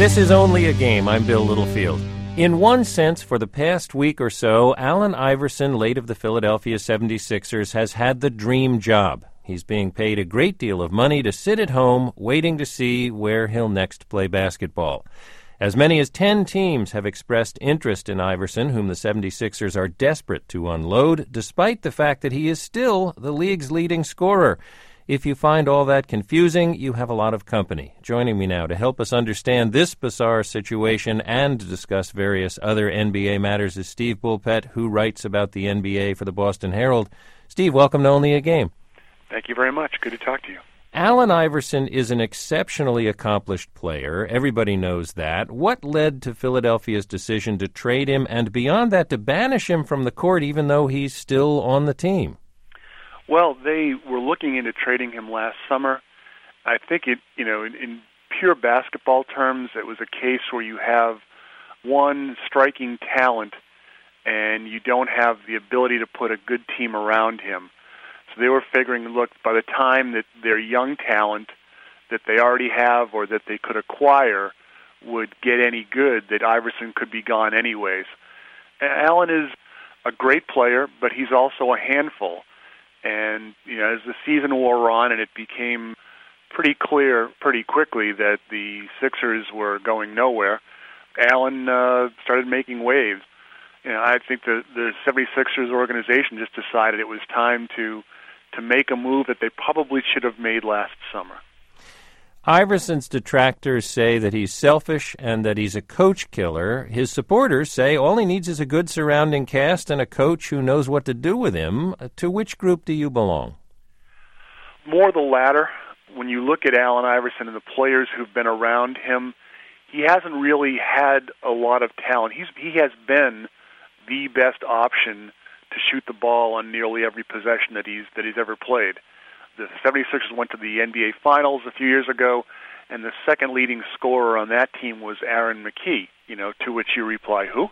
This is Only a Game. I'm Bill Littlefield. In one sense, for the past week or so, Allen Iverson, late of the Philadelphia 76ers, has had the dream job. He's being paid a great deal of money to sit at home, waiting to see where he'll next play basketball. As many as 10 teams have expressed interest in Iverson, whom the 76ers are desperate to unload, despite the fact that he is still the league's leading scorer. If you find all that confusing, you have a lot of company. Joining me now to help us understand this bizarre situation and to discuss various other NBA matters is Steve Bulpett, who writes about the NBA for the Boston Herald. Steve, welcome to Only a Game. Thank you very much. Good to talk to you. Allen Iverson is an exceptionally accomplished player. Everybody knows that. What led to Philadelphia's decision to trade him and beyond that to banish him from the court even though he's still on the team? Well, they were looking into trading him last summer. I think in pure basketball terms, it was a case where you have one striking talent and you don't have the ability to put a good team around him. So they were figuring, look, by the time that their young talent that they already have or that they could acquire would get any good, that Iverson could be gone anyways. Allen is a great player, but he's also a handful. And, as the season wore on and it became pretty clear pretty quickly that the Sixers were going nowhere, Allen started making waves. I think the 76ers organization just decided it was time to make a move that they probably should have made last summer. Iverson's detractors say that he's selfish and that he's a coach killer. His supporters say all he needs is a good surrounding cast and a coach who knows what to do with him. To which group do you belong? More the latter. When you look at Allen Iverson and the players who've been around him, he hasn't really had a lot of talent. He has been the best option to shoot the ball on nearly every possession that he's ever played. The 76ers went to the NBA Finals a few years ago, and the second leading scorer on that team was Aaron McKie, to which you reply, who?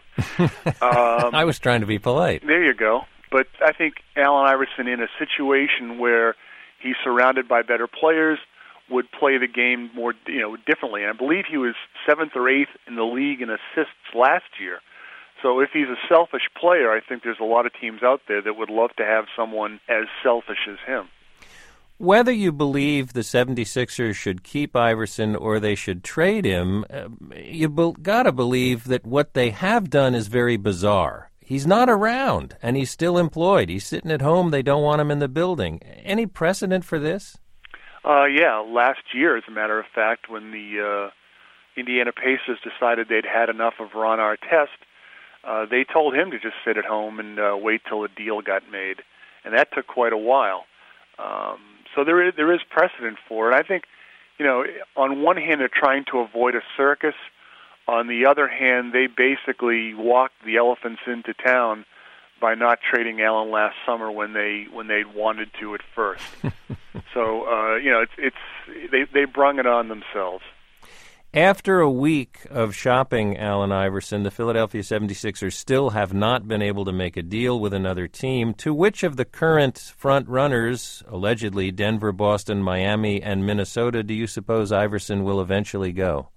I was trying to be polite. There you go. But I think Allen Iverson, in a situation where he's surrounded by better players, would play the game more, differently. And I believe he was 7th or 8th in the league in assists last year. So if he's a selfish player, I think there's a lot of teams out there that would love to have someone as selfish as him. Whether you believe the 76ers should keep Iverson or they should trade him, you've got to believe that what they have done is very bizarre. He's not around, and he's still employed. He's sitting at home. They don't want him in the building. Any precedent for this? Yeah, last year, as a matter of fact, when the Indiana Pacers decided they'd had enough of Ron Artest, they told him to just sit at home and wait till a deal got made. And that took quite a while. So there is precedent for it. I think, on one hand, they're trying to avoid a circus. On the other hand, they basically walked the elephants into town by not trading Allen last summer when they wanted to at first. So they brung it on themselves. After a week of shopping Allen Iverson, the Philadelphia 76ers still have not been able to make a deal with another team. To which of the current front runners, allegedly Denver, Boston, Miami, and Minnesota, do you suppose Iverson will eventually go?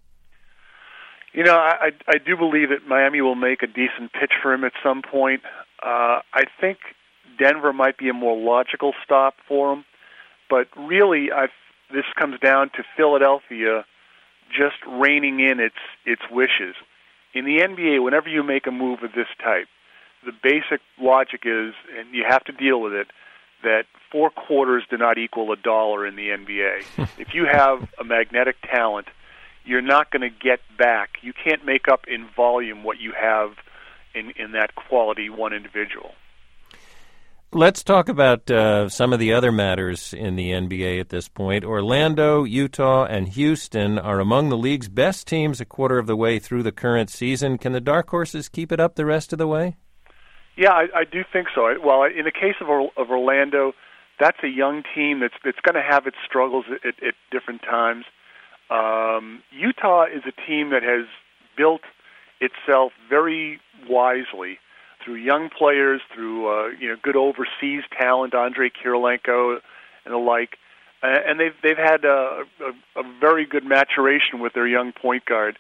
I do believe that Miami will make a decent pitch for him at some point. I think Denver might be a more logical stop for him. But really, this comes down to Philadelphia just reining in its wishes. In the NBA, whenever you make a move of this type, the basic logic is, and you have to deal with it, that 4 quarters do not equal $1 in the NBA. If you have a magnetic talent, you're not going to get back. You can't make up in volume what you have in that quality one individual. Let's talk about some of the other matters in the NBA at this point. Orlando, Utah, and Houston are among the league's best teams a quarter of the way through the current season. Can the dark horses keep it up the rest of the way? Yeah, I do think so. Well, in the case of Orlando, that's a young team that's going to have its struggles at different times. Utah is a team that has built itself very wisely through young players, through good overseas talent, Andrei Kirilenko and the like, and they've had a very good maturation with their young point guard.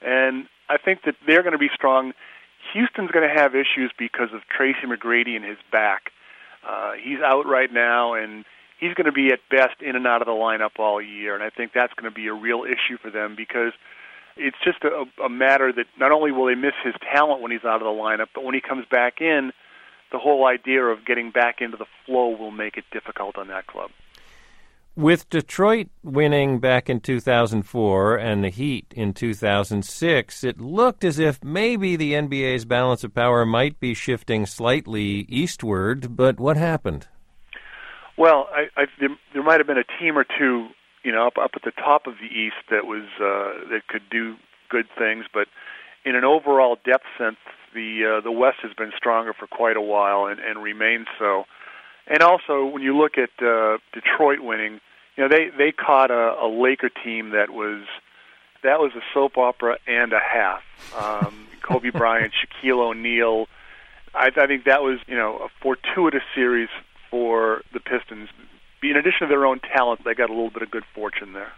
And I think that they're going to be strong. Houston's going to have issues because of Tracy McGrady and his back. He's out right now, and he's going to be at best in and out of the lineup all year, and I think that's going to be a real issue for them because it's just a matter that not only will they miss his talent when he's out of the lineup, but when he comes back in, the whole idea of getting back into the flow will make it difficult on that club. With Detroit winning back in 2004 and the Heat in 2006, it looked as if maybe the NBA's balance of power might be shifting slightly eastward, but what happened? Well, there might have been a team or two, up at the top of the East that was that could do good things, but in an overall depth sense, the West has been stronger for quite a while and remains so. And also, when you look at Detroit winning, they caught a Laker team that was a soap opera and a half. Kobe Bryant, Shaquille O'Neal. I think that was a fortuitous series for the Pistons. In addition to their own talent, they got a little bit of good fortune there.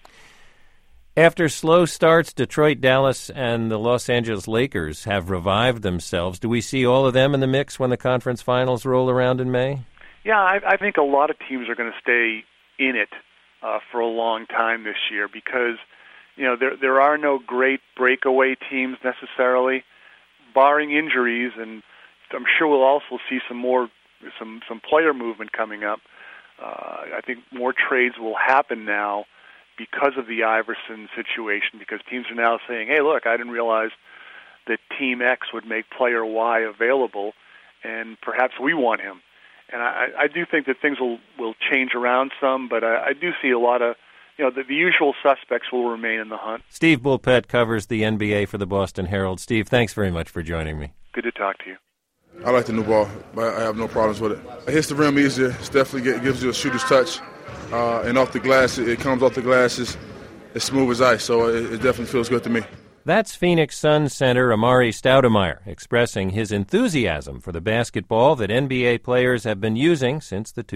After slow starts, Detroit, Dallas, and the Los Angeles Lakers have revived themselves. Do we see all of them in the mix when the conference finals roll around in May? Yeah, I think a lot of teams are going to stay in it for a long time this year because there are no great breakaway teams necessarily, barring injuries, and I'm sure we'll also see some player movement coming up. I think more trades will happen now because of the Iverson situation, because teams are now saying, hey, look, I didn't realize that Team X would make player Y available, and perhaps we want him. And I do think that things will change around some, but I do see a lot of, the usual suspects will remain in the hunt. Steve Bulpett covers the NBA for the Boston Herald. Steve, thanks very much for joining me. Good to talk to you. I like the new ball, but I have no problems with it. It hits the rim easier. It definitely gives you a shooter's touch. And off the glass, it comes off the glass, it's smooth as ice, so it definitely feels good to me. That's Phoenix Suns center Amari Stoudemire expressing his enthusiasm for the basketball that NBA players have been using since the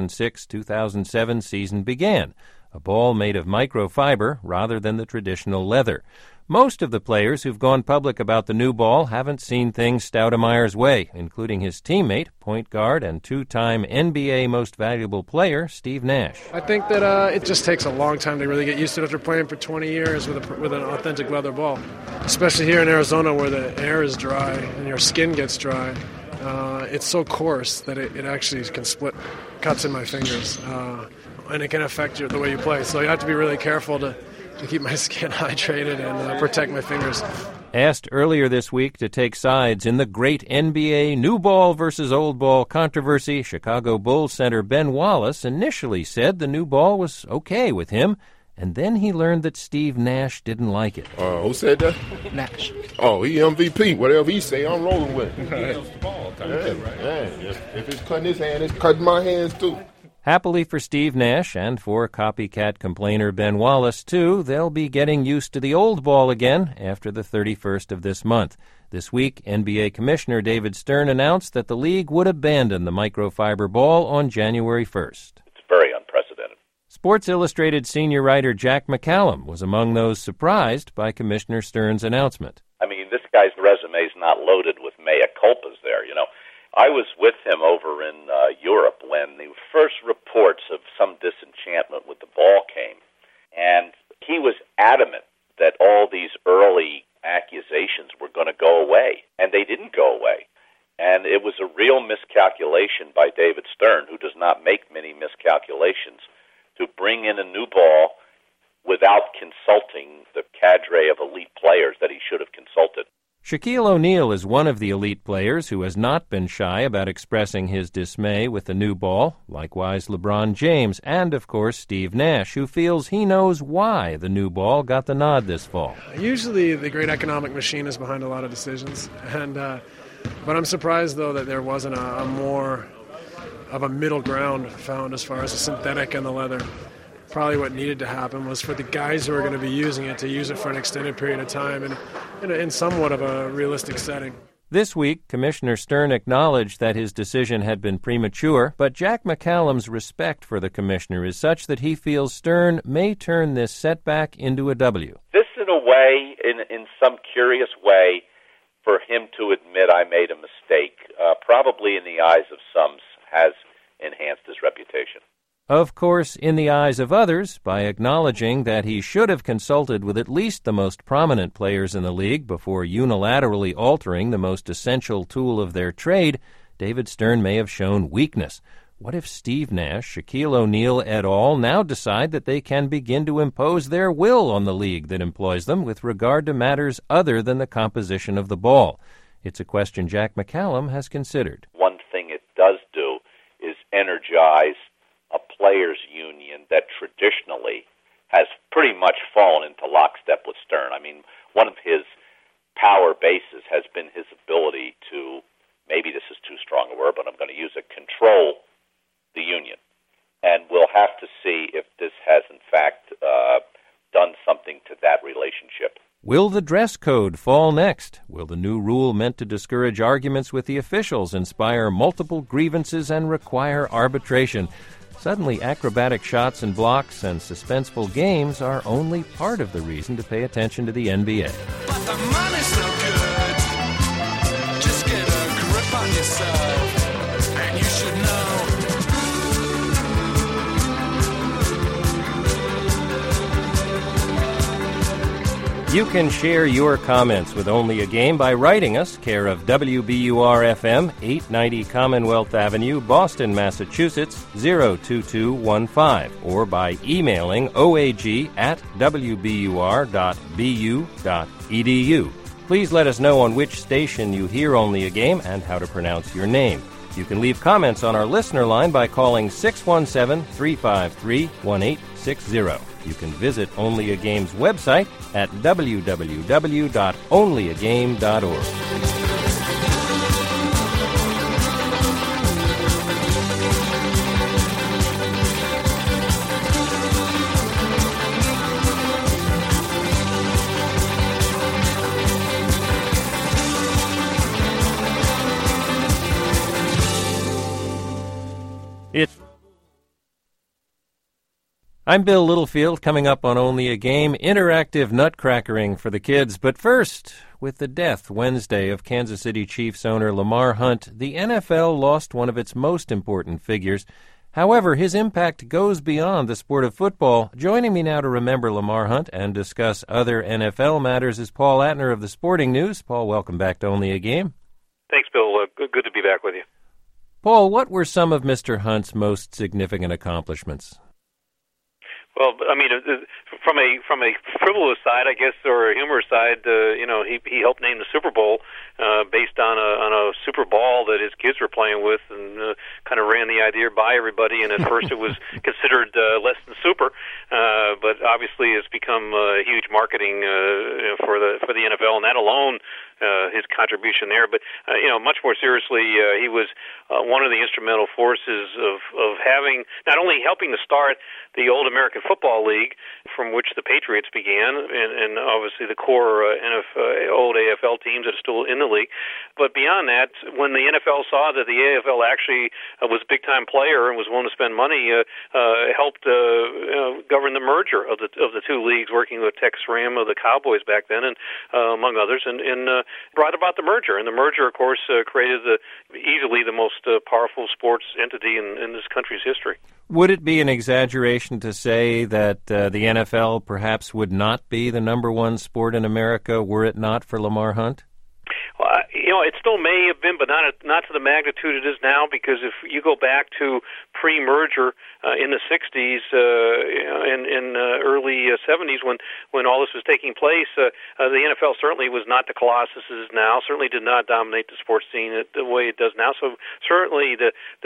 2006-2007 season began, a ball made of microfiber rather than the traditional leather. Most of the players who've gone public about the new ball haven't seen things Stoudemire's way, including his teammate, point guard and two-time NBA Most Valuable Player, Steve Nash. I think that it just takes a long time to really get used to it after playing for 20 years with an authentic leather ball, especially here in Arizona where the air is dry and your skin gets dry. It's so coarse that it actually can split cuts in my fingers, and it can affect the way you play. So you have to be really careful to keep my skin hydrated and protect my fingers. Asked earlier this week to take sides in the great NBA new ball versus old ball controversy, Chicago Bulls center Ben Wallace initially said the new ball was okay with him, and then he learned that Steve Nash didn't like it. Who said that? Nash. Oh, he MVP. Whatever he say, I'm rolling with it. He knows the ball. If it's cutting his hand, it's cutting my hands too. Happily for Steve Nash and for copycat complainer Ben Wallace, too, they'll be getting used to the old ball again after the 31st of this month. This week, NBA Commissioner David Stern announced that the league would abandon the microfiber ball on January 1st. It's very unprecedented. Sports Illustrated senior writer Jack McCallum was among those surprised by Commissioner Stern's announcement. I mean, this guy's resume's not loaded with mea culpas there, I was with him over in Europe when the first reports of some disenchantment with the ball came, and he was adamant that all these early accusations were going to go away, and they didn't go away. And it was a real miscalculation by David Stern, who does not make many miscalculations, to bring in a new ball without consulting the cadre of elite players that he should have consulted. Shaquille O'Neal is one of the elite players who has not been shy about expressing his dismay with the new ball. Likewise, LeBron James and, of course, Steve Nash, who feels he knows why the new ball got the nod this fall. Usually the great economic machine is behind a lot of decisions, but I'm surprised, though, that there wasn't a more of a middle ground found as far as the synthetic and the leather. Probably what needed to happen was for the guys who are going to be using it to use it for an extended period of time and in somewhat of a realistic setting. This week, Commissioner Stern acknowledged that his decision had been premature, but Jack McCallum's respect for the commissioner is such that he feels Stern may turn this setback into a W. This, in a a way, in some curious way, for him to admit I made a mistake, probably in the eyes of some, has enhanced his reputation. Of course, in the eyes of others, by acknowledging that he should have consulted with at least the most prominent players in the league before unilaterally altering the most essential tool of their trade, David Stern may have shown weakness. What if Steve Nash, Shaquille O'Neal et al. Now decide that they can begin to impose their will on the league that employs them with regard to matters other than the composition of the ball? It's a question Jack McCallum has considered. One thing it does do is energize a players' union that traditionally has pretty much fallen into lockstep with Stern. I mean, one of his power bases has been his ability to, maybe this is too strong a word, but I'm going to use it, control the union. And we'll have to see if this has, in fact, done something to that relationship. Will the dress code fall next? Will the new rule meant to discourage arguments with the officials inspire multiple grievances and require arbitration? Suddenly, acrobatic shots and blocks and suspenseful games are only part of the reason to pay attention to the NBA. But the money's no good. Just get a grip on yourself, and you should know. You can share your comments with Only a Game by writing us, care of WBUR-FM, 890 Commonwealth Avenue, Boston, Massachusetts, 02215, or by emailing oag@wbur.bu.edu. Please let us know on which station you hear Only a Game and how to pronounce your name. You can leave comments on our listener line by calling 617-353-1860. You can visit Only a Game's website at www.onlyagame.org. I'm Bill Littlefield, coming up on Only a Game, interactive nutcrackering for the kids. But first, with the death Wednesday of Kansas City Chiefs owner Lamar Hunt, the NFL lost one of its most important figures. However, his impact goes beyond the sport of football. Joining me now to remember Lamar Hunt and discuss other NFL matters is Paul Atner of the Sporting News. Paul, welcome back to Only a Game. Thanks, Bill. Good to be back with you. Paul, what were some of Mr. Hunt's most significant accomplishments? Well, I mean, from a frivolous side, I guess, or a humorous side, he helped name the Super Bowl based on a Super Ball that his kids were playing with, and kind of ran the idea by everybody. And at first, it was considered less than super, but obviously, it's become huge marketing for the NFL, and that alone. His contribution there, but much more seriously, he was one of the instrumental forces of having not only helping to start the old American Football League, from which the Patriots began, and obviously the core old AFL teams that are still in the league, but beyond that, when the NFL saw that the AFL actually was a big-time player and was willing to spend money, helped govern the merger of the two leagues, working with Texas Ram of the Cowboys back then, and among others, and brought about the merger. And the merger, of course, created easily the most powerful sports entity in this country's history. Would it be an exaggeration to say that the NFL perhaps would not be the number one sport in America were it not for Lamar Hunt? Well, it still may have been, but not to the magnitude it is now, because if you go back to pre-merger in the 60s and early 70s when all this was taking place, the NFL certainly was not the colossus it is now, certainly did not dominate the sports scene the way it does now. So certainly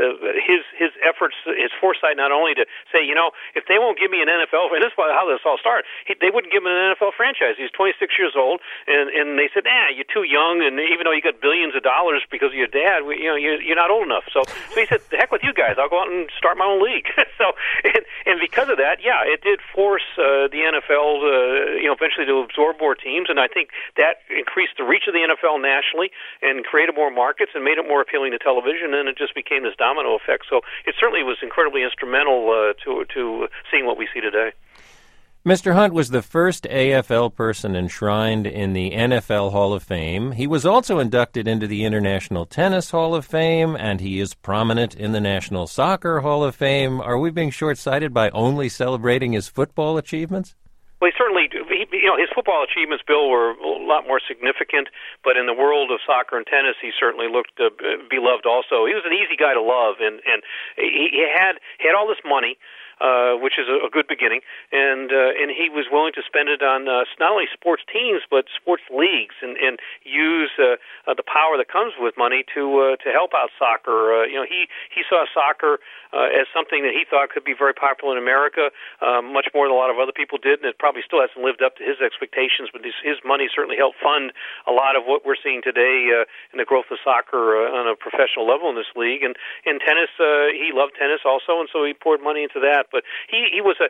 his efforts, his foresight, not only to say, if they won't give me an NFL, and this is how this all started, they wouldn't give him an NFL franchise. He's 26 years old, and they said, you're too young, and even though you got billions of dollars because of your dad, you're not old enough. So he said, the heck with you guys, I'll go out and start my own league. So, and because of that, it did force the NFL, eventually to absorb more teams, and I think that increased the reach of the NFL nationally and created more markets and made it more appealing to television, and it just became this domino effect. So it certainly was incredibly instrumental to seeing what we see today. Mr. Hunt was the first AFL person enshrined in the NFL Hall of Fame. He was also inducted into the International Tennis Hall of Fame, and he is prominent in the National Soccer Hall of Fame. Are we being short-sighted by only celebrating his football achievements? Well, his football achievements, Bill, were a lot more significant, but in the world of soccer and tennis, he certainly looked beloved also. He was an easy guy to love, and he had all this money, which is a good beginning, and he was willing to spend it on not only sports teams but sports leagues, and use the power that comes with money to help out soccer. He saw soccer as something that he thought could be very popular in America, much more than a lot of other people did, and it probably still hasn't lived up to his expectations, but his money certainly helped fund a lot of what we're seeing today in the growth of soccer on a professional level in this league. And in tennis, he loved tennis also, and so he poured money into that. But he was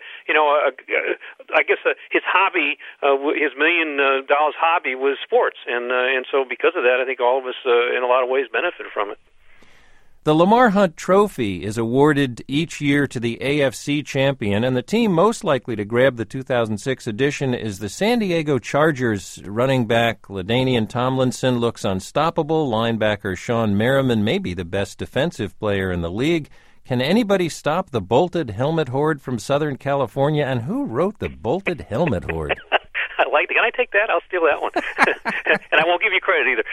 his hobby, his $1 million hobby was sports, and so because of that, I think all of us in a lot of ways benefited from it. The Lamar Hunt Trophy is awarded each year to the AFC champion, and the team most likely to grab the 2006 edition is the San Diego Chargers. Running back LaDainian Tomlinson looks unstoppable. Linebacker Sean Merriman may be the best defensive player in the league. Can anybody stop the bolted helmet horde from Southern California? And who wrote the bolted helmet horde? Can I take that? I'll steal that one. And I won't give you credit either.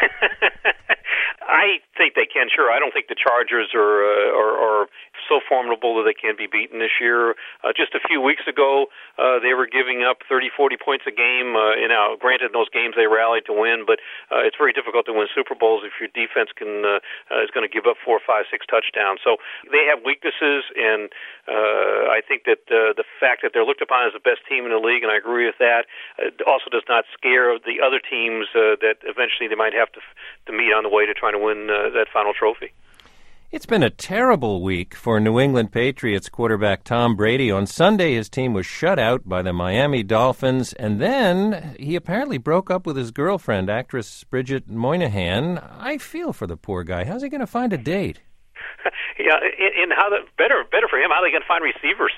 I think they can, sure. I don't think the Chargers are so formidable that they can be beaten this year. Just a few weeks ago, they were giving up 30, 40 points a game. Granted, in those games they rallied to win, but it's very difficult to win Super Bowls if your defense is going to give up 4, 5, 6 touchdowns. So they have weaknesses, and I think that the fact that they're looked upon as the best team in the league, and I agree with that, also does not scare the other teams that eventually they might have to meet on the way to trying to win that final trophy. It's been a terrible week for New England Patriots quarterback Tom Brady. On Sunday, his team was shut out by the Miami Dolphins, and then he apparently broke up with his girlfriend, actress Bridget Moynihan. I feel for the poor guy. How's he going to find a date? Yeah, and better for him. How are they going to find receivers?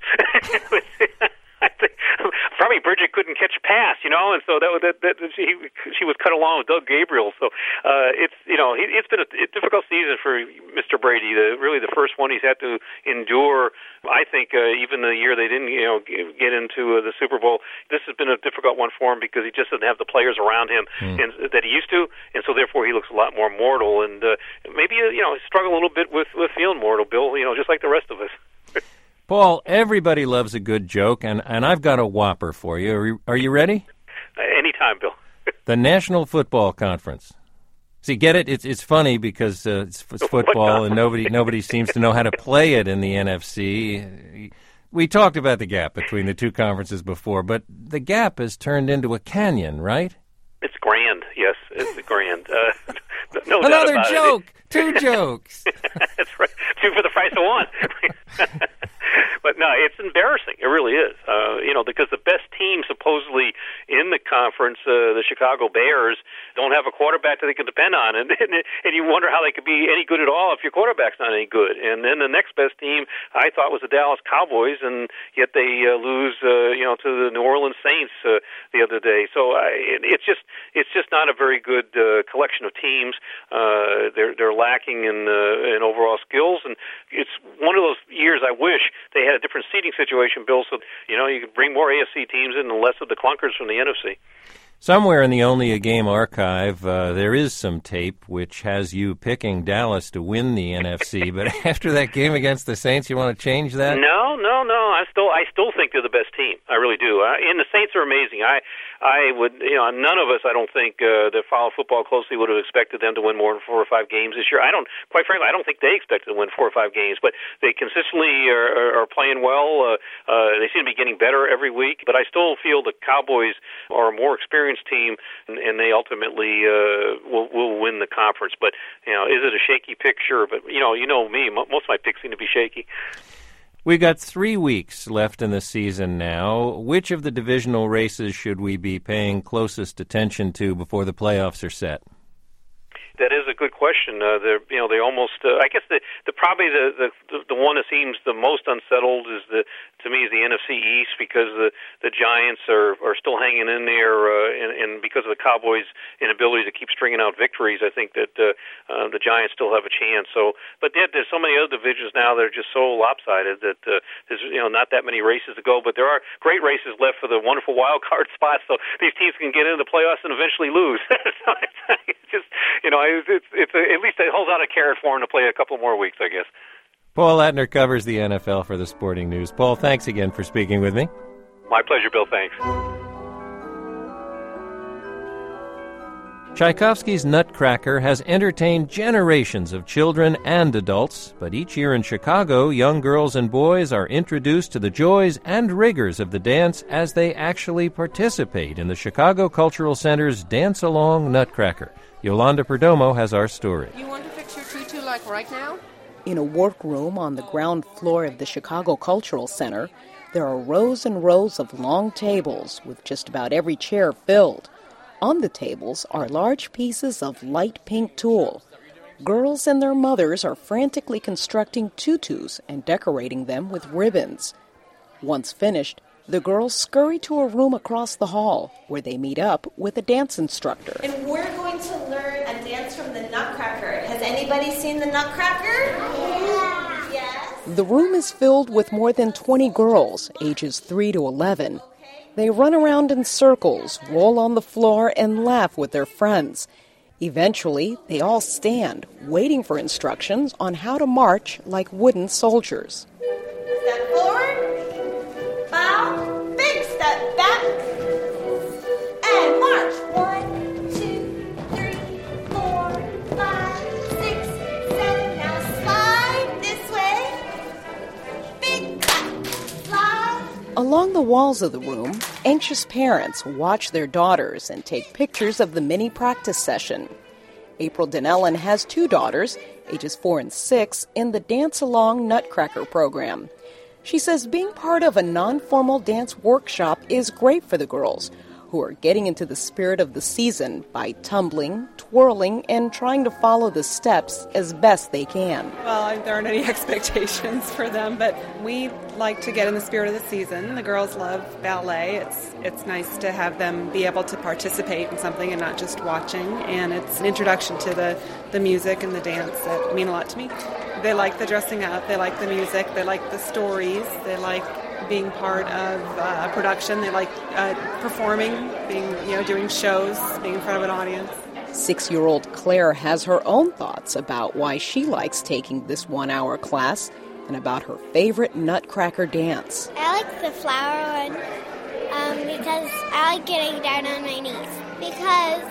I think probably Bridget couldn't catch a pass, and so she was cut along with Doug Gabriel. So it's been a difficult season for Mr. Brady. Really, the first one he's had to endure. I think even the year they didn't get into the Super Bowl, this has been a difficult one for him because he just doesn't have the players around him and that he used to, and so therefore he looks a lot more mortal. And maybe struggle a little bit with feeling mortal, Bill. Just like the rest of us. Paul, everybody loves a good joke, and I've got a whopper for you. Are you ready? Anytime, Bill. The National Football Conference. See, get it? It's funny because it's football, and nobody seems to know how to play it in the NFC. We talked about the gap between the two conferences before, but the gap has turned into a canyon, right? It's grand, yes. It's grand. No Another doubt about joke! It. 2 jokes! That's right. 2 for the price of 1. But no, it's embarrassing. It really is. Because the best team supposedly in the conference, the Chicago Bears, don't have a quarterback that they can depend on, and you wonder how they could be any good at all if your quarterback's not any good. And then the next best team I thought was the Dallas Cowboys, and yet they lose, to the New Orleans Saints the other day. So it's just not a very good collection of teams. They're lacking in overall skills, and it's one of those years I wish they had a different seating situation, Bill, so you could bring more AFC teams in and less of the clunkers from the NFC. Somewhere in the Only a Game archive, there is some tape which has you picking Dallas to win the NFC. But after that game against the Saints, you want to change that? No. I still think they're the best team. I really do. And the Saints are amazing. I would, none of us, I don't think, that follow football closely would have expected them to win more than 4 or 5 games this year. Quite frankly, I don't think they expected to win 4 or 5 games. But they consistently are playing well. They seem to be getting better every week. But I still feel the Cowboys are a more experienced team, and they ultimately will win the conference. But is it a shaky picture? But you know me, most of my picks seem to be shaky. We've got 3 weeks left in the season now. Which of the divisional races should we be paying closest attention to before the playoffs are set? That is a good question. They almost. I guess the probably the one that seems the most unsettled is the NFC East, because the Giants are still hanging in there, and because of the Cowboys' inability to keep stringing out victories, I think that the Giants still have a chance. So, but there's so many other divisions now that are just so lopsided that there's not that many races to go. But there are great races left for the wonderful wild card spots, so these teams can get into the playoffs and eventually lose. So it's just at least it holds out a carrot for them to play a couple more weeks, I guess. Paul Atner covers the NFL for the Sporting News. Paul, thanks again for speaking with me. My pleasure, Bill. Thanks. Tchaikovsky's Nutcracker has entertained generations of children and adults, but each year in Chicago, young girls and boys are introduced to the joys and rigors of the dance as they actually participate in the Chicago Cultural Center's Dance Along Nutcracker. Yolanda Perdomo has our story. You want to fix your tutu like right now? In a workroom on the ground floor of the Chicago Cultural Center, there are rows and rows of long tables with just about every chair filled. On the tables are large pieces of light pink tulle. Girls and their mothers are frantically constructing tutus and decorating them with ribbons. Once finished, the girls scurry to a room across the hall where they meet up with a dance instructor. And we're going to learn a dance from the Nutcracker. Has anybody seen the Nutcracker? Yeah. Yes. The room is filled with more than 20 girls, ages 3 to 11. They run around in circles, roll on the floor, and laugh with their friends. Eventually, they all stand, waiting for instructions on how to march like wooden soldiers. Step forward, bow, big step back, and march. 1, 2, 3, 4, 5, 6, 7. Now slide this way. Big cut, slide. Along the walls of the room, anxious parents watch their daughters and take pictures of the mini practice session. April Dinellen has 2 daughters, ages 4 and 6, in the Dance Along Nutcracker program. She says being part of a non-formal dance workshop is great for the girls, who are getting into the spirit of the season by tumbling, twirling, and trying to follow the steps as best they can. Well, there aren't any expectations for them, but we like to get in the spirit of the season. The girls love ballet. It's nice to have them be able to participate in something and not just watching, and it's an introduction to the music and the dance that mean a lot to me. They like the dressing up, they like the music, they like the stories, they like being part of a production. They like performing, doing shows, being in front of an audience. 6-year-old Claire has her own thoughts about why she likes taking this 1-hour class and about her favorite Nutcracker dance. I like the flower one because I like getting down on my knees. Because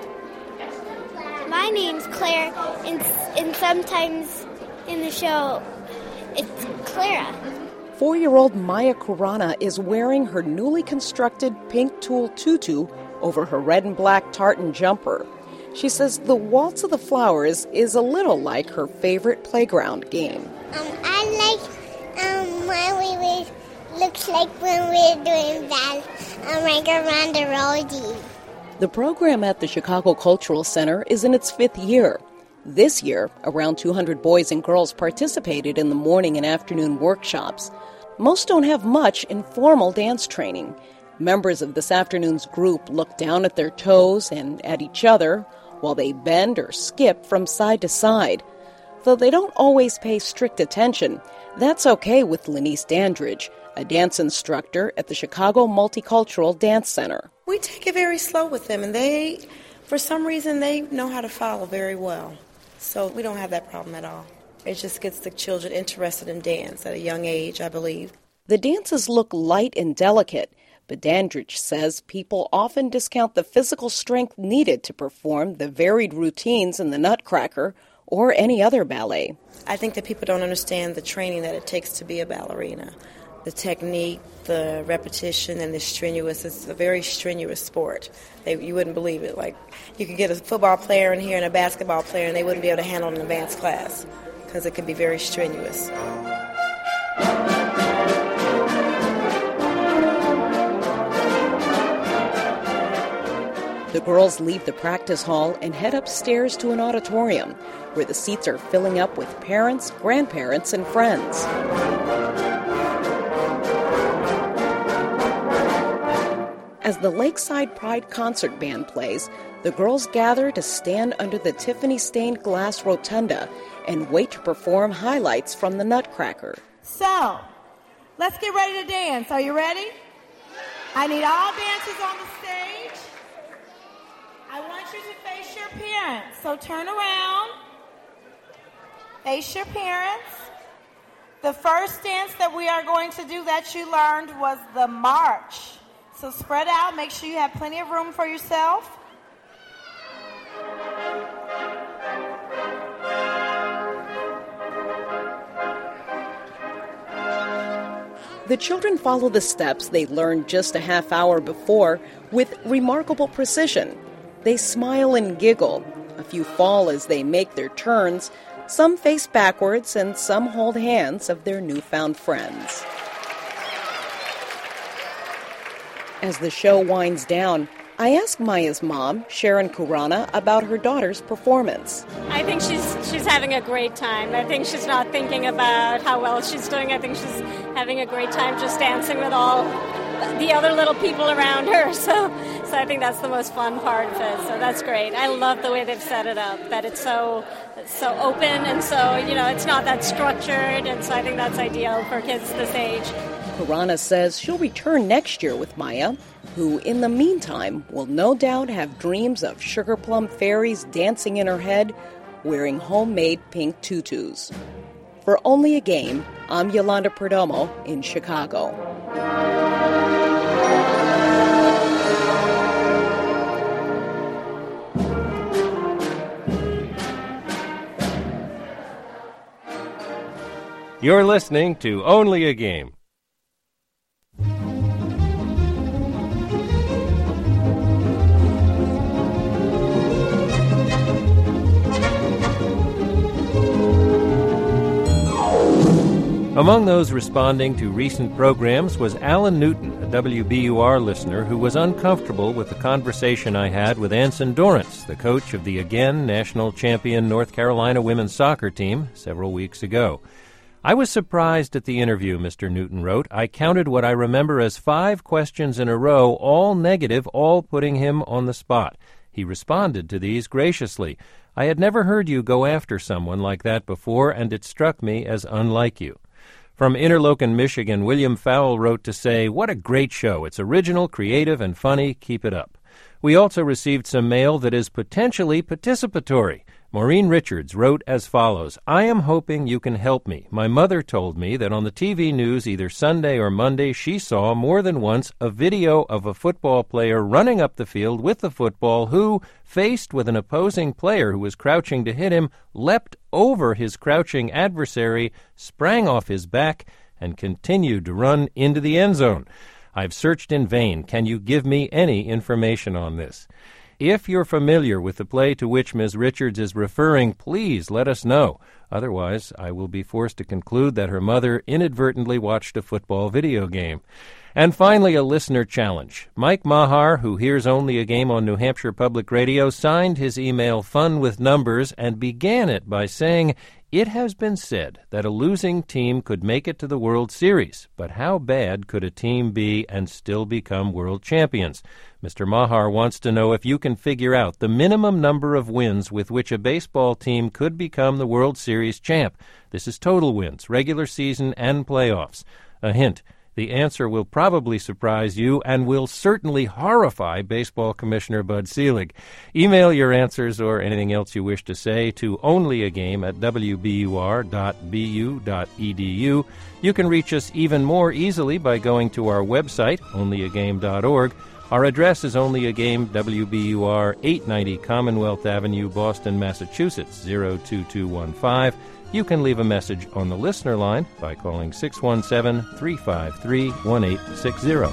my name's Claire, and sometimes in the show it's Clara. 4-year-old Maya Kurana is wearing her newly constructed pink tulle tutu over her red and black tartan jumper. She says the Waltz of the Flowers is a little like her favorite playground game. I like when looks like when we're doing that, like around the roadie. The program at the Chicago Cultural Center is in its 5th year. This year, around 200 boys and girls participated in the morning and afternoon workshops. Most don't have much informal dance training. Members of this afternoon's group look down at their toes and at each other while they bend or skip from side to side. Though they don't always pay strict attention, that's okay with Lenise Dandridge, a dance instructor at the Chicago Multicultural Dance Center. We take it very slow with them, and for some reason, they know how to follow very well. So we don't have that problem at all. It just gets the children interested in dance at a young age, I believe. The dances look light and delicate, but Dandridge says people often discount the physical strength needed to perform the varied routines in the Nutcracker or any other ballet. I think that people don't understand the training that it takes to be a ballerina. The technique, the repetition, and it's a very strenuous sport. You wouldn't believe it. Like, you could get a football player in here and a basketball player, and they wouldn't be able to handle an advanced class because it can be very strenuous. The girls leave the practice hall and head upstairs to an auditorium where the seats are filling up with parents, grandparents, and friends. As the Lakeside Pride Concert Band plays, the girls gather to stand under the Tiffany-stained glass rotunda and wait to perform highlights from the Nutcracker. So, let's get ready to dance. Are you ready? I need all dancers on the stage. I want you to face your parents. So turn around. Face your parents. The first dance that we are going to do that you learned was the march. So spread out. Make sure you have plenty of room for yourself. The children follow the steps they learned just a half hour before with remarkable precision. They smile and giggle. A few fall as they make their turns. Some face backwards and some hold hands of their newfound friends. As the show winds down, I ask Maya's mom, Sharon Kurana, about her daughter's performance. I think she's having a great time. I think she's not thinking about how well she's doing. I think she's having a great time just dancing with all the other little people around her. So I think that's the most fun part of it. So that's great. I love the way they've set it up, that it's so open and so, it's not that structured. And so I think that's ideal for kids this age. Kurana says she'll return next year with Maya, who in the meantime will no doubt have dreams of sugar plum fairies dancing in her head, wearing homemade pink tutus. For Only a Game, I'm Yolanda Perdomo in Chicago. You're listening to Only a Game. Among those responding to recent programs was Alan Newton, a WBUR listener who was uncomfortable with the conversation I had with Anson Dorrance, the coach of the again national champion North Carolina women's soccer team, several weeks ago. I was surprised at the interview, Mr. Newton wrote. I counted what I remember as 5 questions in a row, all negative, all putting him on the spot. He responded to these graciously. I had never heard you go after someone like that before, and it struck me as unlike you. From Interlochen, Michigan, William Fowle wrote to say, "What a great show. It's original, creative, and funny. Keep it up." We also received some mail that is potentially participatory. Maureen Richards wrote as follows, "I am hoping you can help me. My mother told me that on the TV news either Sunday or Monday she saw more than once a video of a football player running up the field with the football who, faced with an opposing player who was crouching to hit him, leapt over his crouching adversary, sprang off his back, and continued to run into the end zone. I've searched in vain. Can you give me any information on this?" If you're familiar with the play to which Ms. Richards is referring, please let us know. Otherwise, I will be forced to conclude that her mother inadvertently watched a football video game. And finally, a listener challenge. Mike Mahar, who hears Only a Game on New Hampshire Public Radio, signed his email Fun with Numbers and began it by saying, "It has been said that a losing team could make it to the World Series, but how bad could a team be and still become world champions?" Mr. Mahar wants to know if you can figure out the minimum number of wins with which a baseball team could become the World Series champ. This is total wins, regular season, and playoffs. A hint. The answer will probably surprise you and will certainly horrify Baseball Commissioner Bud Selig. Email your answers or anything else you wish to say to onlyagame@wbur.bu.edu. You can reach us even more easily by going to our website, onlyagame.org. Our address is Only a Game, WBUR, 890 Commonwealth Avenue, Boston, Massachusetts, 02215. You can leave a message on the listener line by calling 617-353-1860.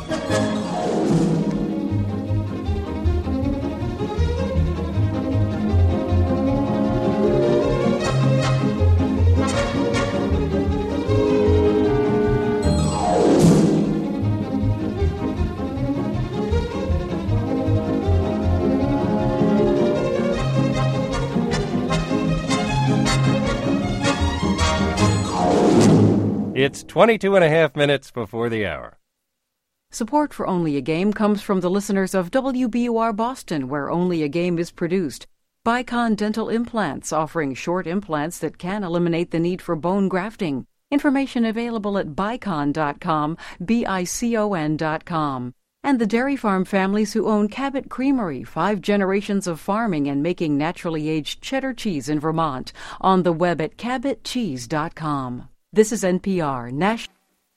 22 and a half minutes before the hour. Support for Only a Game comes from the listeners of WBUR Boston, where Only a Game is produced. Bicon Dental Implants, offering short implants that can eliminate the need for bone grafting. Information available at bicon.com, BICON.com. And the dairy farm families who own Cabot Creamery, 5 generations of farming and making naturally aged cheddar cheese in Vermont, on the web at cabotcheese.com. This is NPR, National.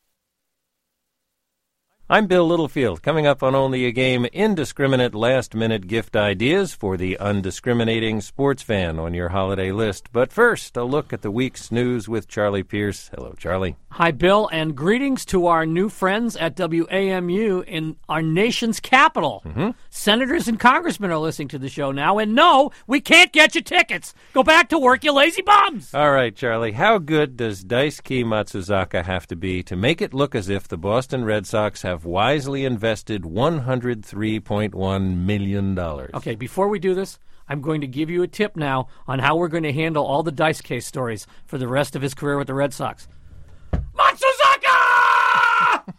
I'm Bill Littlefield. Coming up on Only a Game, indiscriminate last-minute gift ideas for the undiscriminating sports fan on your holiday list. But first, a look at the week's news with Charlie Pierce. Hello, Charlie. Hi, Bill, and greetings to our new friends at WAMU in our nation's capital. Mm-hmm. Senators and congressmen are listening to the show now, and no, we can't get you tickets. Go back to work, you lazy bums. All right, Charlie, how good does Daisuke Matsuzaka have to be to make it look as if the Boston Red Sox have wisely invested $103.1 million? Okay, before we do this, I'm going to give you a tip now on how we're going to handle all the dice case stories for the rest of his career with the Red Sox. Matsuzaka!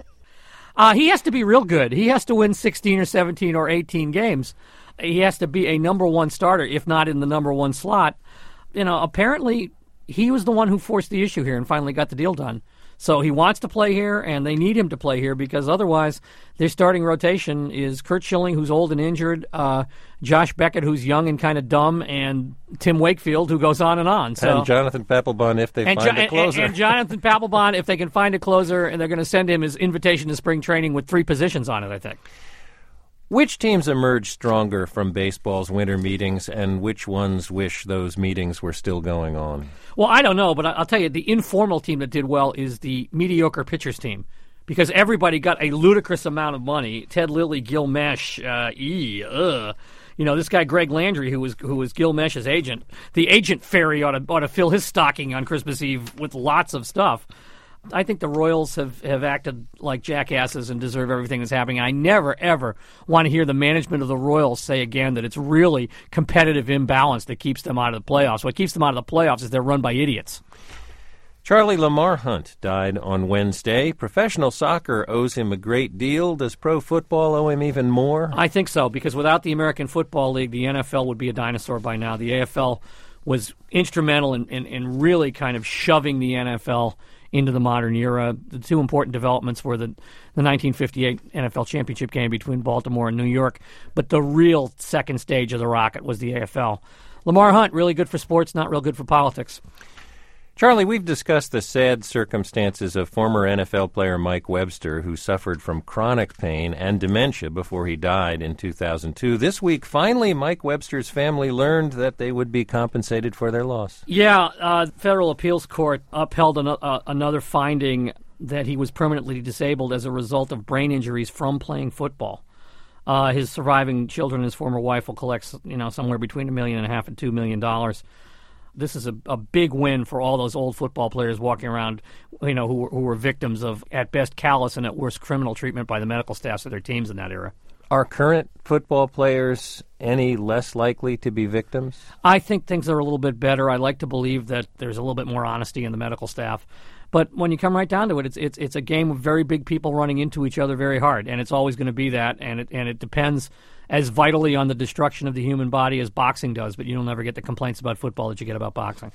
He has to be real good. He has to win 16 or 17 or 18 games. He has to be a number one starter, if not in the number one slot. You know, apparently he was the one who forced the issue here and finally got the deal done. So he wants to play here, and they need him to play here because otherwise their starting rotation is Curt Schilling, who's old and injured, Josh Beckett, who's young and kind of dumb, and Tim Wakefield, who goes on and on. So, and Jonathan Papelbon, if they find a closer. And Jonathan Papelbon, if they can find a closer, and they're going to send him his invitation to spring training with 3 positions on it, I think. Which teams emerged stronger from baseball's winter meetings, and which ones wish those meetings were still going on? Well, I don't know, but I'll tell you, the informal team that did well is the mediocre pitchers team, because everybody got a ludicrous amount of money. Ted Lilly, Gil Mesh, you know, this guy Greg Landry, who was Gil Mesh's agent. The agent fairy ought to fill his stocking on Christmas Eve with lots of stuff. I think the Royals have acted like jackasses and deserve everything that's happening. I never, ever want to hear the management of the Royals say again that it's really competitive imbalance that keeps them out of the playoffs. What keeps them out of the playoffs is they're run by idiots. Charlie, Lamar Hunt died on Wednesday. Professional soccer owes him a great deal. Does pro football owe him even more? I think so, because without the American Football League, the NFL would be a dinosaur by now. The AFL was instrumental in really kind of shoving the NFL into the modern era. The 2 important developments were the 1958 NFL championship game between Baltimore and New York, but the real second stage of the rocket was the AFL. Lamar Hunt, really good for sports, not real good for politics. Charlie, we've discussed the sad circumstances of former NFL player Mike Webster, who suffered from chronic pain and dementia before he died in 2002. This week, finally, Mike Webster's family learned that they would be compensated for their loss. Yeah, Federal Appeals Court upheld another finding that he was permanently disabled as a result of brain injuries from playing football. His surviving children and his former wife will collect, somewhere between $1.5 million and $2 million. This is a big win for all those old football players walking around, who were victims of, at best, callous and at worst, criminal treatment by the medical staffs of their teams in that era. Are current football players any less likely to be victims? I think things are a little bit better. I like to believe that there's a little bit more honesty in the medical staff. But when you come right down to it, it's a game of very big people running into each other very hard, and it's always going to be that, and it depends as vitally on the destruction of the human body as boxing does, but you'll never get the complaints about football that you get about boxing.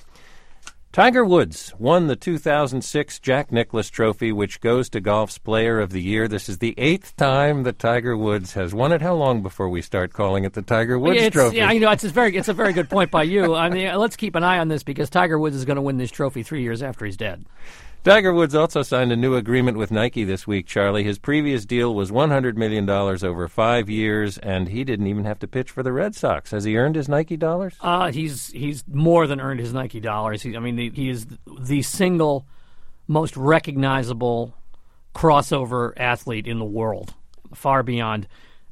Tiger Woods won the 2006 Jack Nicklaus Trophy, which goes to golf's Player of the Year. This is the 8th time that Tiger Woods has won it. How long before we start calling it the Tiger Woods Trophy? Yeah, it's a very good point by you. I mean, let's keep an eye on this because Tiger Woods is going to win this trophy 3 years after he's dead. Tiger Woods also signed a new agreement with Nike this week, Charlie. His previous deal was $100 million over 5 years, and he didn't even have to pitch for the Red Sox. Has he earned his Nike dollars? He's more than earned his Nike dollars. He is the single most recognizable crossover athlete in the world, far beyond,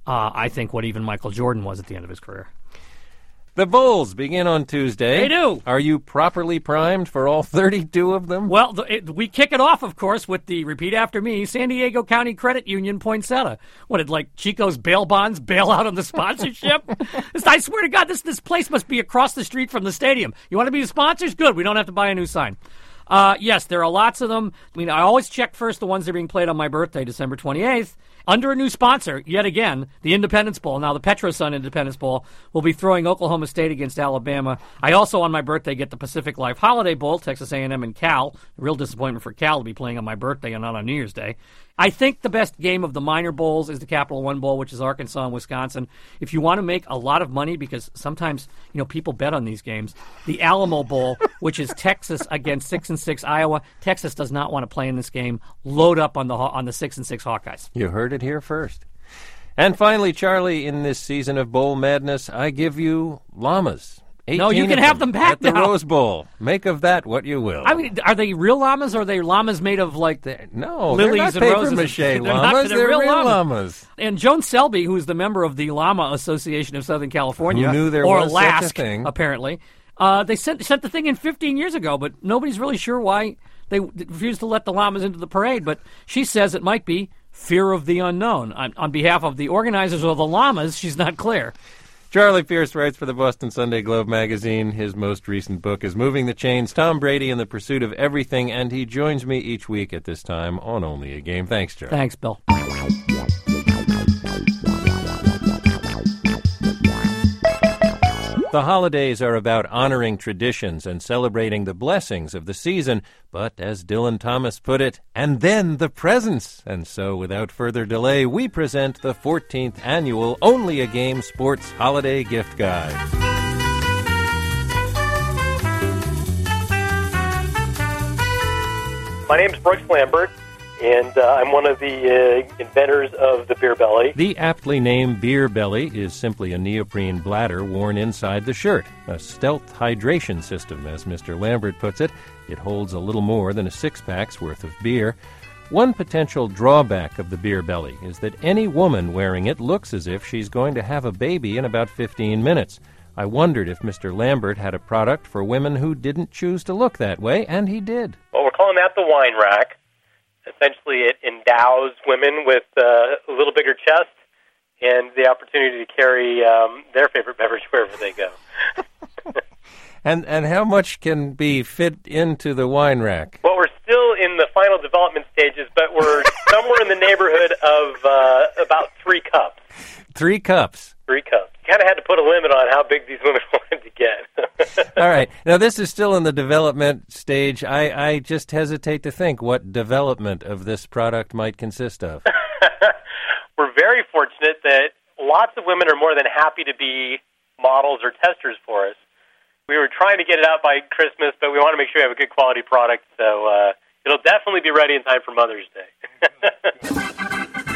I think, what even Michael Jordan was at the end of his career. The Bulls begin on Tuesday. They do. Are you properly primed for all 32 of them? Well, we kick it off, of course, with the, repeat after me, San Diego County Credit Union Poinsettia. What, did, Chico's bail bonds bail out on the sponsorship? I swear to God, this place must be across the street from the stadium. You want to be the sponsors? Good. We don't have to buy a new sign. Yes, there are lots of them. I mean, I always check first the ones that are being played on my birthday, December 28th. Under a new sponsor, yet again, the Independence Bowl. Now, the PetroSun Independence Bowl will be throwing Oklahoma State against Alabama. I also, on my birthday, get the Pacific Life Holiday Bowl, Texas A&M and Cal. A real disappointment for Cal to be playing on my birthday and not on New Year's Day. I think the best game of the minor bowls is the Capital One Bowl, which is Arkansas and Wisconsin. If you want to make a lot of money, because sometimes people bet on these games, the Alamo Bowl, which is Texas against 6-6 Iowa. Texas does not want to play in this game. Load up on the 6-6 Hawkeyes. You heard it here first. And finally, Charlie, in this season of Bowl Madness, I give you llamas. No, you can have them back at the now. Rose Bowl. Make of that what you will. I mean, are they real llamas, or are they llamas made of lilies they're not and roses? papier-mâché llamas. They're real llamas. And Joan Selby, who is the member of the Llama Association of Southern California, who knew there or was LASK, such a thing. apparently, they sent the thing in 15 years ago, but nobody's really sure why they refused to let the llamas into the parade. But she says it might be fear of the unknown. On behalf of the organizers of the llamas, she's not clear. Charlie Pierce writes for the Boston Sunday Globe magazine. His most recent book is Moving the Chains, Tom Brady in the Pursuit of Everything, and he joins me each week at this time on Only a Game. Thanks, Charlie. Thanks, Bill. The holidays are about honoring traditions and celebrating the blessings of the season, but as Dylan Thomas put it, and then the presents. And so, without further delay, we present the 14th annual Only a Game Sports Holiday Gift Guide. My name's Brooks Lambert, and I'm one of the inventors of the Beer Belly. The aptly named Beer Belly is simply a neoprene bladder worn inside the shirt, a stealth hydration system, as Mr. Lambert puts it. It holds a little more than a six-pack's worth of beer. One potential drawback of the Beer Belly is that any woman wearing it looks as if she's going to have a baby in about 15 minutes. I wondered if Mr. Lambert had a product for women who didn't choose to look that way, and he did. Well, we're calling that the wine rack. Essentially, it endows women with a little bigger chest and the opportunity to carry their favorite beverage wherever they go. And how much can be fit into the wine rack? Well, we're still in the final development stages, but we're somewhere in the neighborhood of about 3 cups. 3 cups? 3 cups. Kind of had to put a limit on how big these women wanted to get. All right. Now, this is still in the development stage. I just hesitate to think what development of this product might consist of. We're very fortunate that lots of women are more than happy to be models or testers for us. We were trying to get it out by Christmas, but we want to make sure we have a good quality product, so it'll definitely be ready in time for Mother's Day.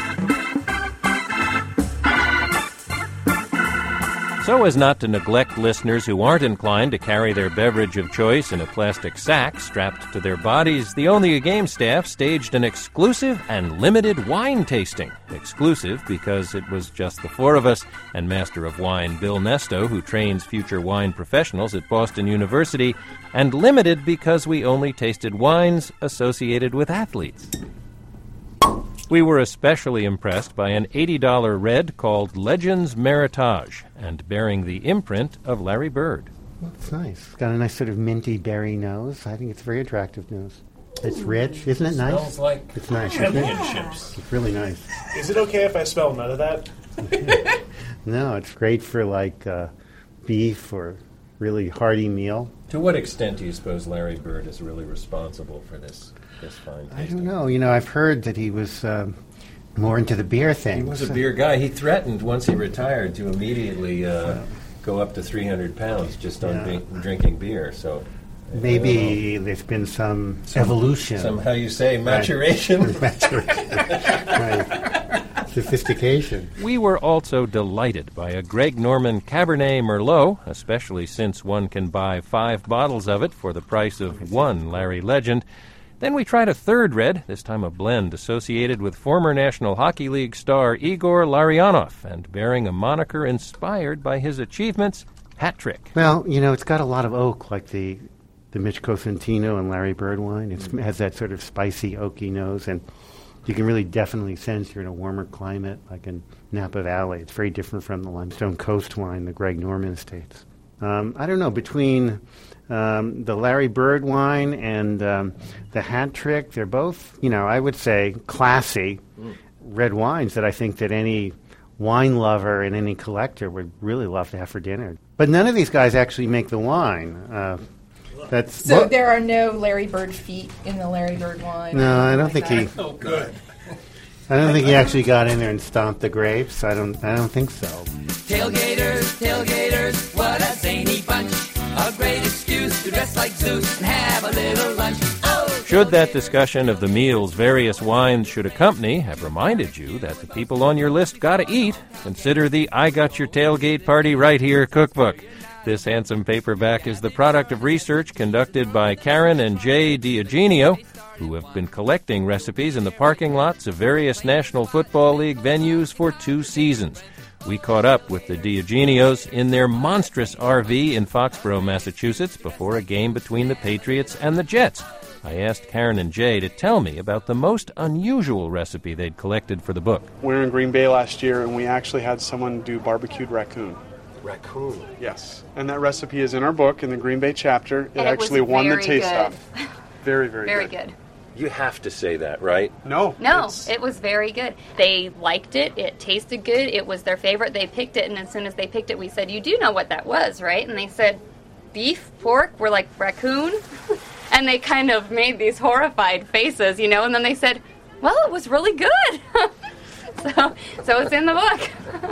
So as not to neglect listeners who aren't inclined to carry their beverage of choice in a plastic sack strapped to their bodies, the Only a Game staff staged an exclusive and limited wine tasting. Exclusive because it was just the 4 of us and Master of Wine Bill Nesto, who trains future wine professionals at Boston University, and limited because we only tasted wines associated with athletes. We were especially impressed by an $80 red called Legends Meritage and bearing the imprint of Larry Bird. Well, it's nice. It's got a nice sort of minty berry nose. I think it's a very attractive nose. It's rich. Isn't it nice? Smells like it's nice. championships. It's really nice. Is it okay if I smell none of that? No, it's great for like beef or really hearty meal. To what extent do you suppose Larry Bird is really responsible for this fine tasting? I don't know. You know, I've heard that he was more into the beer thing. He was a beer guy. He threatened once he retired to immediately go up to 300 pounds just on drinking beer. So maybe there's been some evolution. Some, how you say, maturation? Right. Maturation. Right. Sophistication. We were also delighted by a Greg Norman Cabernet Merlot, especially since one can buy 5 bottles of it for the price of 1 Larry Legend. Then we tried a third red, this time a blend associated with former National Hockey League star Igor Larionov and bearing a moniker inspired by his achievements, Hat Trick. Well, you know, it's got a lot of oak, like the Mitch Cosentino and Larry Bird wine. It has that sort of spicy, oaky nose, and you can really definitely sense you're in a warmer climate, like in Napa Valley. It's very different from the Limestone Coast wine, the Greg Norman Estates. I don't know, between The Larry Bird wine and the Hat Trick, they're both, I would say classy red wines that I think that any wine lover and any collector would really love to have for dinner. But none of these guys actually make the wine. So there are no Larry Bird feet in the Larry Bird wine? No, I don't think he... Oh, good. I don't think he actually got in there and stomped the grapes. I don't think so. Tailgaters, what a zany bunch. A great excuse to dress like Zeus and have a little lunch. Oh! Should that discussion of the meals various wines should accompany have reminded you that the people on your list gotta eat, consider the I Got Your Tailgate Party Right Here cookbook. This handsome paperback is the product of research conducted by Karen and Jay Diogenio, who have been collecting recipes in the parking lots of various National Football League venues for 2 seasons. We caught up with the Diogenios in their monstrous RV in Foxborough, Massachusetts, before a game between the Patriots and the Jets. I asked Karen and Jay to tell me about the most unusual recipe they'd collected for the book. We were in Green Bay last year, and we actually had someone do barbecued raccoon. Raccoon? Yes. And that recipe is in our book, in the Green Bay chapter. It actually won the taste off. Very, very, very good. You have to say that, right? No, it was very good. They liked it. It tasted good. It was their favorite. They picked it, and as soon as they picked it, we said, "You do know what that was, right?" And they said, "Beef, pork." We're like, "Raccoon?" And they kind of made these horrified faces, and then they said, "Well, it was really good." so it's in the book.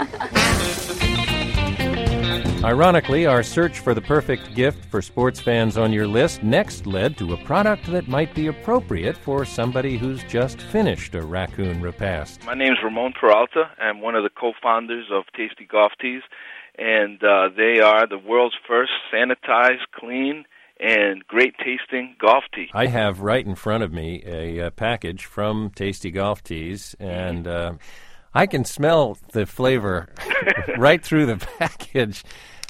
Ironically, our search for the perfect gift for sports fans on your list next led to a product that might be appropriate for somebody who's just finished a raccoon repast. My name's Ramon Peralta. I'm one of the co-founders of Tasty Golf Teas, and they are the world's first sanitized, clean, and great-tasting golf tea. I have right in front of me a package from Tasty Golf Teas, and I can smell the flavor right through the package.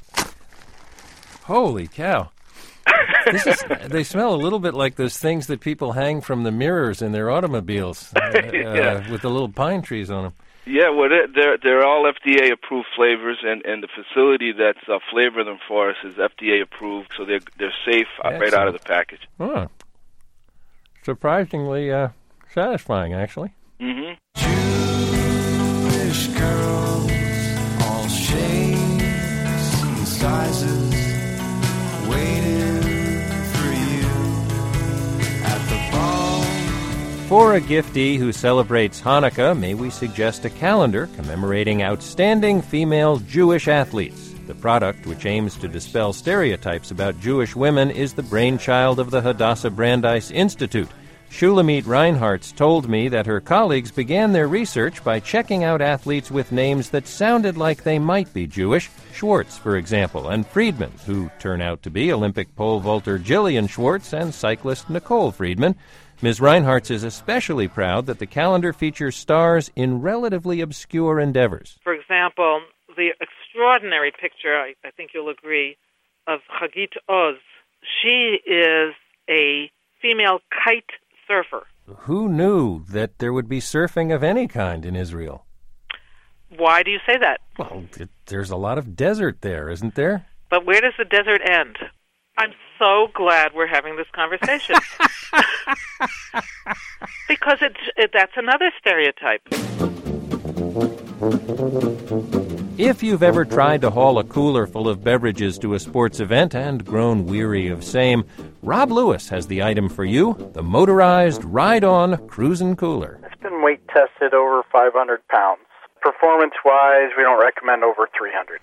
Holy cow. They smell a little bit like those things that people hang from the mirrors in their automobiles with the little pine trees on them. Yeah, well, they're all FDA-approved flavors, and the facility that's flavored them for us is FDA-approved, so they're safe right out of the package. Oh. Surprisingly satisfying, actually. Mm-hmm. Jewish girls, all shapes and sizes, waiting for you at the ball. For a giftee who celebrates Hanukkah, may we suggest a calendar commemorating outstanding female Jewish athletes. The product, which aims to dispel stereotypes about Jewish women, is the brainchild of the Hadassah Brandeis Institute. Shulamit Reinhartz told me that her colleagues began their research by checking out athletes with names that sounded like they might be Jewish, Schwartz, for example, and Friedman, who turn out to be Olympic pole vaulter Jillian Schwartz and cyclist Nicole Friedman. Ms. Reinhartz is especially proud that the calendar features stars in relatively obscure endeavors. For example, the extraordinary picture, I think you'll agree, of Hagit Oz. She is a female kite surfer. Who knew that there would be surfing of any kind in Israel? Why do you say that? Well, there's a lot of desert there, isn't there? But where does the desert end? I'm so glad we're having this conversation. Because that's another stereotype. If you've ever tried to haul a cooler full of beverages to a sports event and grown weary of same, Rob Lewis has the item for you, the motorized ride-on cruisin' cooler. It's been weight tested over 500 pounds. Performance-wise, we don't recommend over 300.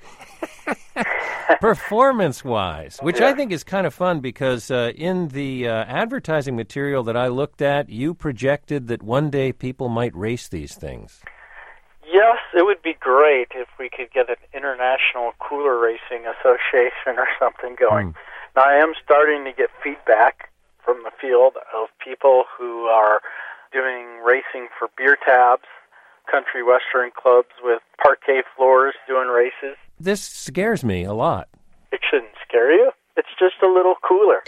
Performance-wise, which I think is kind of fun because in the advertising material that I looked at, you projected that one day people might race these things. Yes, it would be great if we could get an international cooler racing association or something going. Now, I am starting to get feedback from the field of people who are doing racing for beer tabs, country western clubs with parquet floors doing races. This scares me a lot. It shouldn't scare you. It's just a little cooler.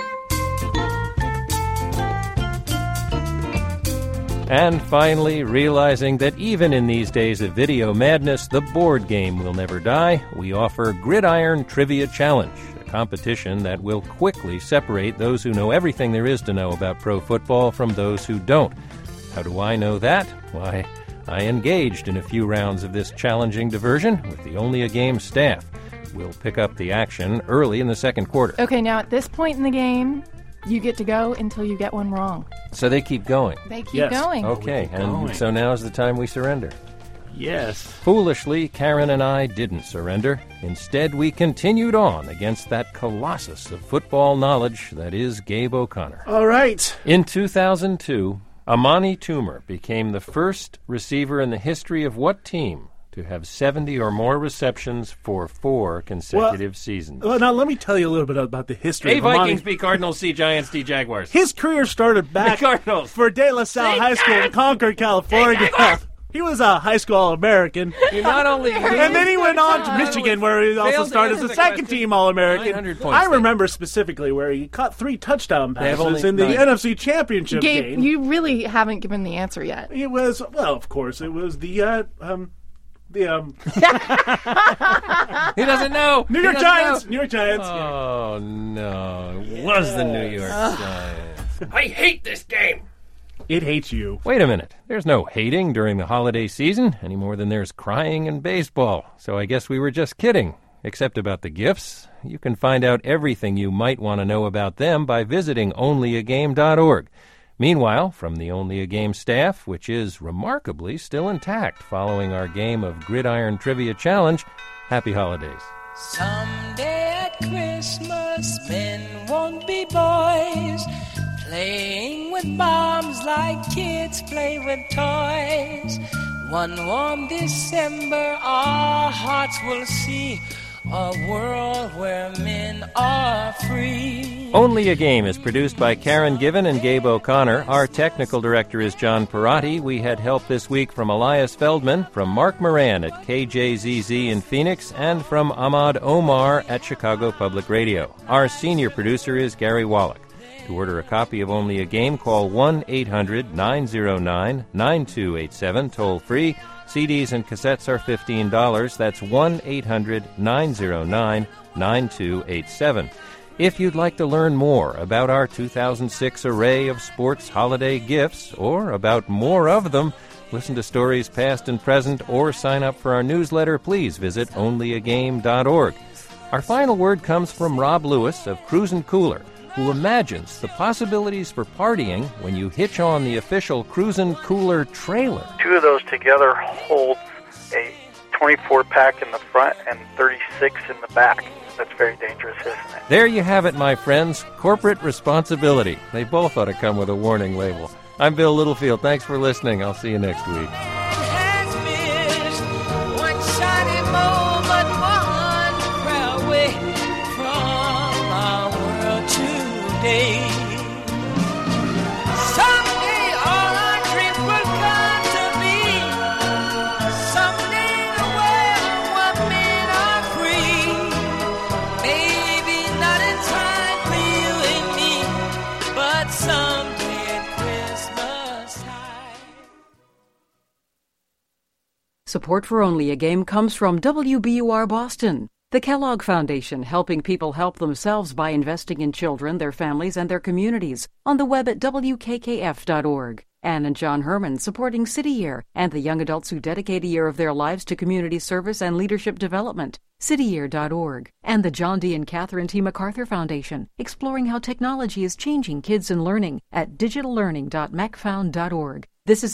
And finally, realizing that even in these days of video madness, the board game will never die, we offer Gridiron Trivia Challenge, a competition that will quickly separate those who know everything there is to know about pro football from those who don't. How do I know that? Why, I engaged in a few rounds of this challenging diversion with the Only a Game staff. We'll pick up the action early in the second quarter. Okay, now at this point in the game, you get to go until you get one wrong. So they keep going? They keep going. Okay, and so now's the time we surrender. Yes. Foolishly, Karen and I didn't surrender. Instead, we continued on against that colossus of football knowledge that is Gabe O'Connor. All right. In 2002, Amani Toomer became the first receiver in the history of what team to have 70 or more receptions for 4 consecutive seasons? Well, now let me tell you a little bit about the history of Amani. Vikings, B Cardinals, C Giants, D Jaguars. His career started back for De La Salle High School in Concord, California. He was a high school All-American. He not only and then he went on to Michigan, where he also started as a second-team All-American. I remember specifically where he caught 3 touchdown passes in the NFC Championship game. You really haven't given the answer yet. It was, well, of course, it was the He doesn't know. New York Giants. New York Giants. Oh, no. It was the New York Giants. I hate this game. It hates you. Wait a minute. There's no hating during the holiday season any more than there's crying in baseball. So I guess we were just kidding. Except about the gifts. You can find out everything you might want to know about them by visiting onlyagame.org. Meanwhile, from the Only a Game staff, which is remarkably still intact following our game of Gridiron Trivia Challenge, happy holidays. Someday at Christmas, men won't be boys, playing with bombs like kids play with toys. One warm December, our hearts will see a world where men are free. Only a Game is produced by Karen Given and Gabe O'Connor. Our technical director is John Perotti. We had help this week from Elias Feldman, from Mark Moran at KJZZ in Phoenix, and from Ahmad Omar at Chicago Public Radio. Our senior producer is Gary Wallach. To order a copy of Only a Game, call 1-800-909-9287, toll-free. CDs and cassettes are $15. That's 1-800-909-9287. If you'd like to learn more about our 2006 array of sports holiday gifts, or about more of them, listen to stories past and present, or sign up for our newsletter, please visit onlyagame.org. Our final word comes from Rob Lewis of Cruisin' Cooler, who imagines the possibilities for partying when you hitch on the official Cruisin' Cooler trailer. 2 of those together hold a 24-pack in the front and 36 in the back. That's very dangerous, isn't it? There you have it, my friends. Corporate responsibility. They both ought to come with a warning label. I'm Bill Littlefield. Thanks for listening. I'll see you next week. One shiny moment, one prayer away from our world today. Someday all our dreams will come to be. Someday the world where men are free. Maybe not in time for you and me, but someday at Christmas time. Support for Only a Game comes from WBUR Boston, the Kellogg Foundation, helping people help themselves by investing in children, their families, and their communities. On the web at WKKF.org. Ann and John Herman, supporting City Year and the young adults who dedicate a year of their lives to community service and leadership development. cityyear.org. And the John D. and Catherine T. MacArthur Foundation, exploring how technology is changing kids and learning at digitallearning.macfound.org. This is